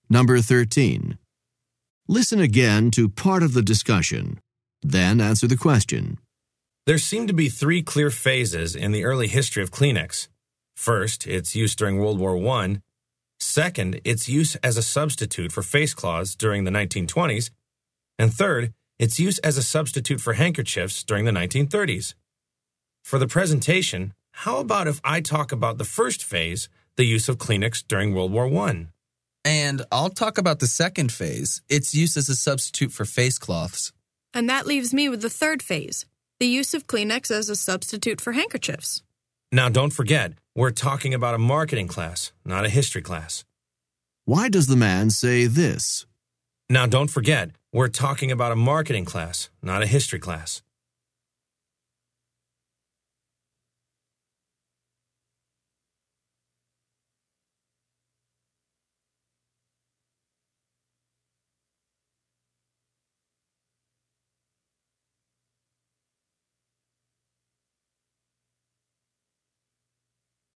Number 13. Listen again to part of the discussion. Then answer the question. There seem to be three clear phases in the early history of Kleenex. First, its use during World War I. Second, its use as a substitute for face cloths during the 1920s. And third, its use as a substitute for handkerchiefs during the 1930s. For the presentation, how about if I talk about the first phase, the use of Kleenex during World War I? And I'll talk about the second phase, its use as a substitute for face cloths. And that leaves me with the third phase, the use of Kleenex as a substitute for handkerchiefs. Now don't forget, we're talking about a marketing class, not a history class. Why does the man say this? Now don't forget, we're talking about a marketing class, not a history class.